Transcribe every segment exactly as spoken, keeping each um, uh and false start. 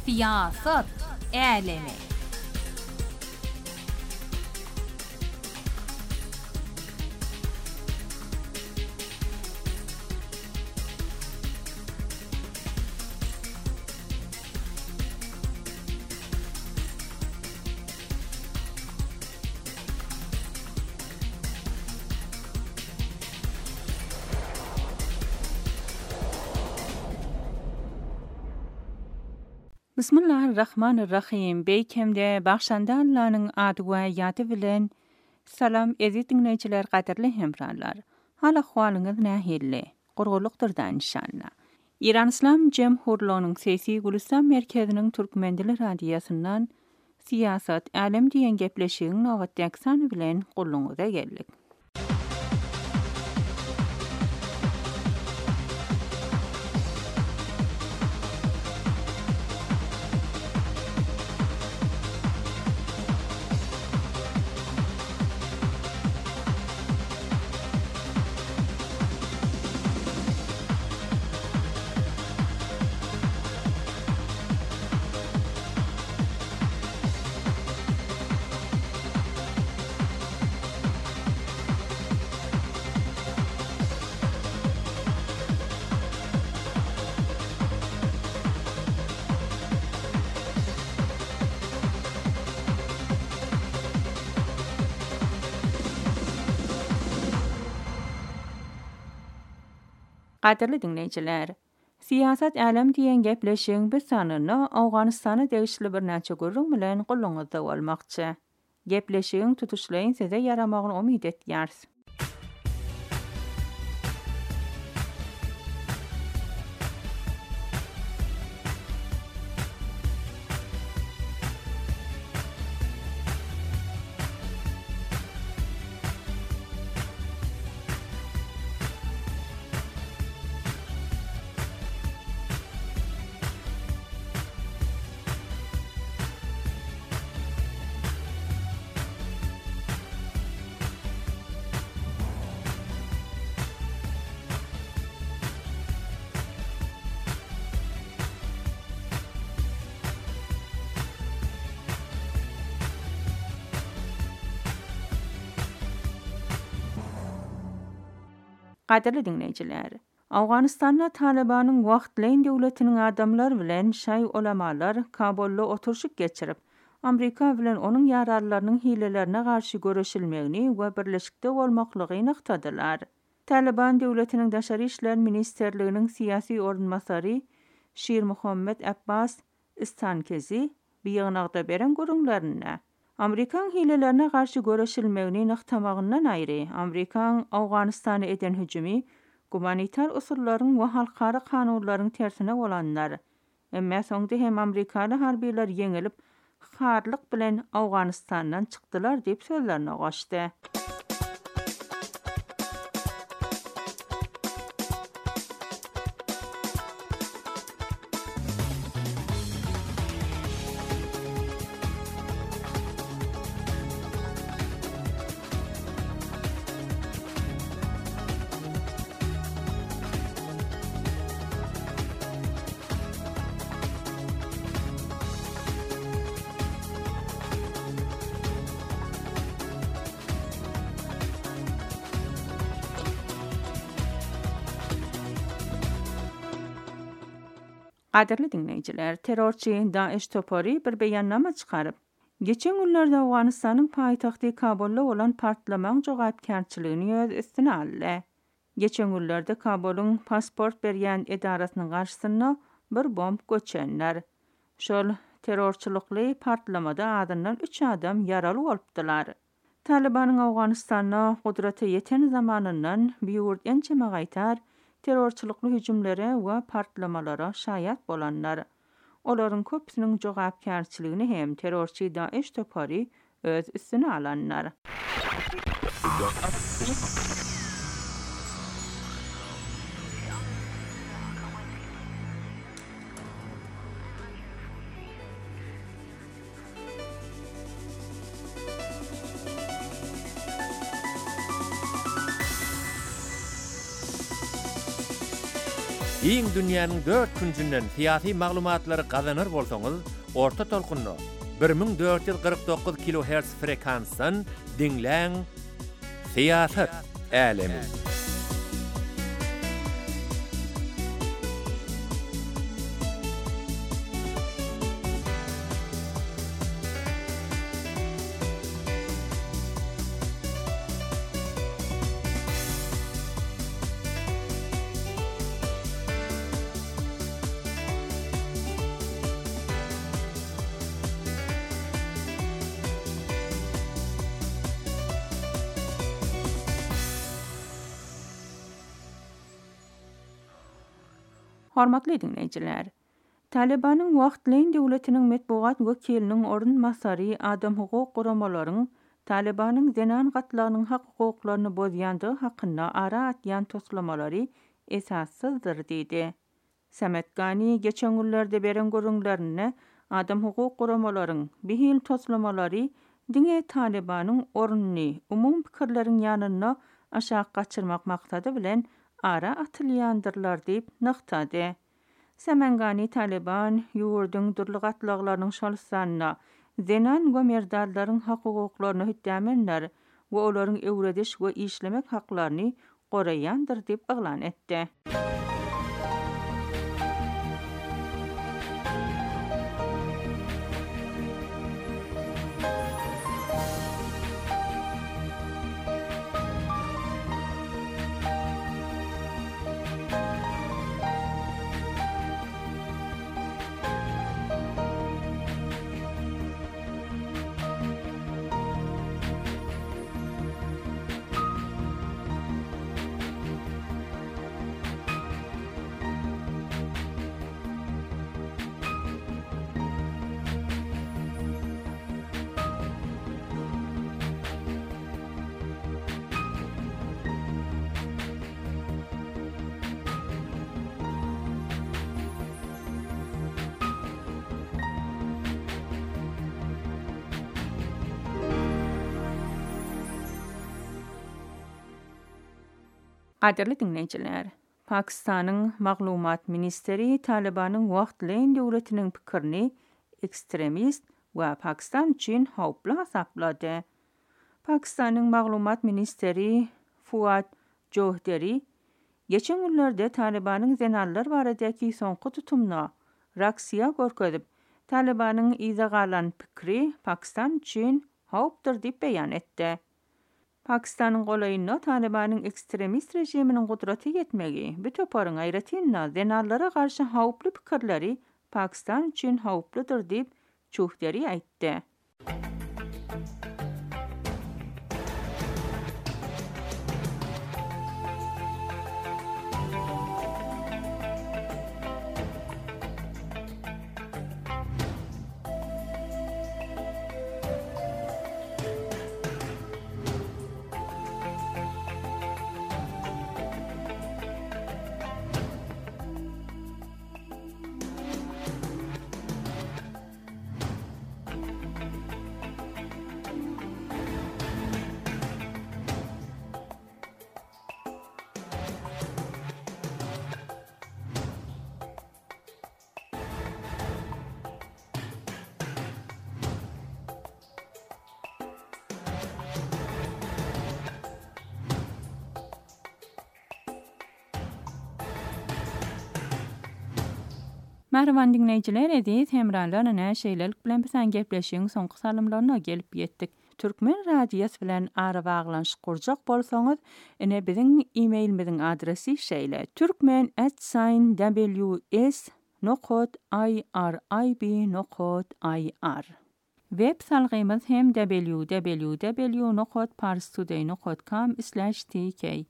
Siyaset alemi. Bismillahirrahmanirrahim. Beýkemde bagşanda Allah'nyň ady we ýaty bilen salam eziz dinleýijiler, gaderli hemranlar. Hal ahwalyňyz nähili? Gurgulukdyrdan inşallah. İran İslam Jemhuriyeti'nin Sesi Gülistan merkeziniň Türkmen dili radiýasyndan siýasat, alem diýen gepleşigiň nowatdaky bilen gulluňyza geldik. Gaderli dinleýijiler, siýasat alem diýen gepleşigiň bir sanyny Awganystana degişli bir näçe gurrun bilen gulluňyzda bolmakçy. Gepleşigiň tutuşlaryň size yaramagyny umyt etýäris. Gaderli dinleýijiler, Awganystanda Talibanyň wagtlaýyn döwletiniň adamlar bilen şaý ulamalar Kabulda oturşyk geçirip, Amerika bilen onuň ýararlarynyň hilelerine garşy göreşilmegini we birleşikde bolmaklygyny yktadylar. Taliban döwletiniň Daşary işler ministerliginiň siýasy ornmasary Şir Muhammed Abbas Istankezi biýegnagda beren görüňlerine Amerikan hilelerine karşı göreşilmegini nyktamagyndan aýry, Amerikan Awganystana eden hüjümi humanitar usullaryň we halkara kanunlaryň tersine bolanlar. Emma soňda hem Amerikaly harbiler ýeňilip, harlyk bilen Awganystandan çykdylar diýip sözlerine goşdy. Gaderli dinleýijiler, terrorçy Daesh topary bir beýannama çykaryp, geçen günlerde Awganystanyň paýtagty Kabulda bolan partlamaň jogapkärçiligini öz üstüne aldy. Geçen günlerde Kabul'un pasport berýän edarasynyň garşysyna bir bomb göçenler. Şol terrorçylykly partlamada adyndan üç adam ýaraly bolupdylar. Talibanyň Awganystana gudraty ýeten zamanyndan biýurt ençeme gaýtar terrorçylykly hüjümlere we partlamalara şaýat bolanlar. Olaryň köpüsiniň jogapkärçiligini hem terrorçy Daesh topary öz üstüne alanlar. Iň dünýäniň dört küncünden siyasi maglumatlary gazanır bolsaňyz, orta tolkunly bir ming dört yüz kırk dokuz kilohertz frekansdan dinläň. Siyasat alemi. Hormatly dinleyijiler. Talibanyň wagtlyň döwletiniň medbugat wekiliniň orunmasary adam hukuk guramalaryň Talibanyň zenan gatlarynyň hak hukuklaryny bozýandygy hakynda ara atýan toslamalary esassyzdyr diýdi. Samet Gani geçen günlerde beren görüňlerini adam hukuk guramalaryň bihil toslamalary diňe Talibanyň oruny umum pikirleriň ýanyna aşağı gaçyrmak maksady bilen ara atylýandyrlar diýip nyktady. Semengani Taliban ýurdun durly gatlaglarynyň şolsanyna zenan gömerdarlaryň hak hukuklaryny hütdämenler we olaryň öwrediş we işlemek haklaryny goraýandyr diýip aglan etdi. Qadirli dinleyijiler, Pakistanyň maglumat ministeri Talibanyň wagtlyň döwletiniň pikirini ekstremist we Pakistan üçin howply hasaplady. Pakistanyň maglumat ministeri Fuad Johderi geçen günlerde Talibanyň zenallar baradaky soňky tutumna reaksiýa görkezip, Talibanyň iza galan pikiri Pakistan üçin howpdyr diýip beýan etdi. Pakistanyň golaýyna Talibanyň ekstremist rejiminiň gudraty ýetmegi, bu toparyň aýratyna zenallara garşy howply pikirleri Pakistan üçin howplydyr diýip Johderi aýtdy. Merhaban dinleyijiler, edis hemralarla näşeýlelik bilen bilen gepleşiň soňky salymlaryna gelip ýetdik. Türkmen radiýasy bilen ara baglanşyk gurjak bolsaňyz, ene biziň e-mailimiziň adresi şeýle: türkmen at w s nokta i r i b nokta i r. Web salgymyz hem w w w nokta parstoday nokta com slash t k.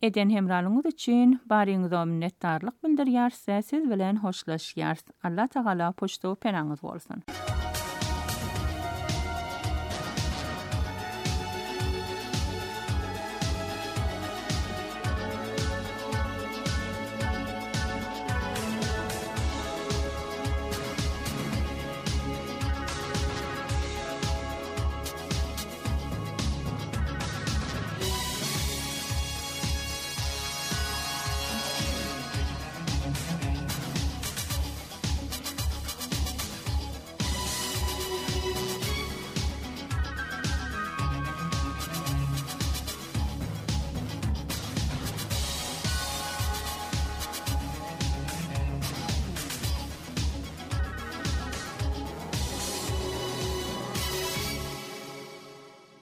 Eden hemralığınız için barýyňyza minnetdarlyk bildirýär. Siz bilen hoşlaşýar. Allah Taala poşto penangyz bolsun.